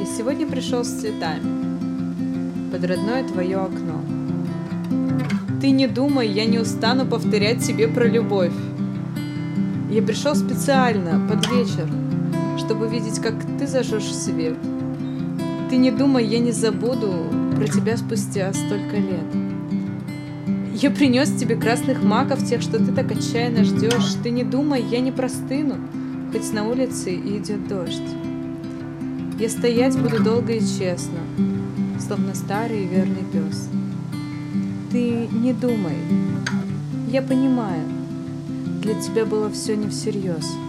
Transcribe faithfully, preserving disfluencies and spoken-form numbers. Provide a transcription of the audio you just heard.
сегодня пришел с цветами под родное твое окно. Ты не думай, я не устану повторять тебе про любовь. Я пришел специально под вечер, чтобы видеть, как ты зажжешь свет. Ты не думай, я не забуду про тебя спустя столько лет. Я принес тебе красных маков, тех, что ты так отчаянно ждешь. Ты не думай, я не простыну, хоть на улице и идет дождь. Я стоять буду долго и честно, словно старый и верный пес. Ты не думай, я понимаю, для тебя было все не всерьез.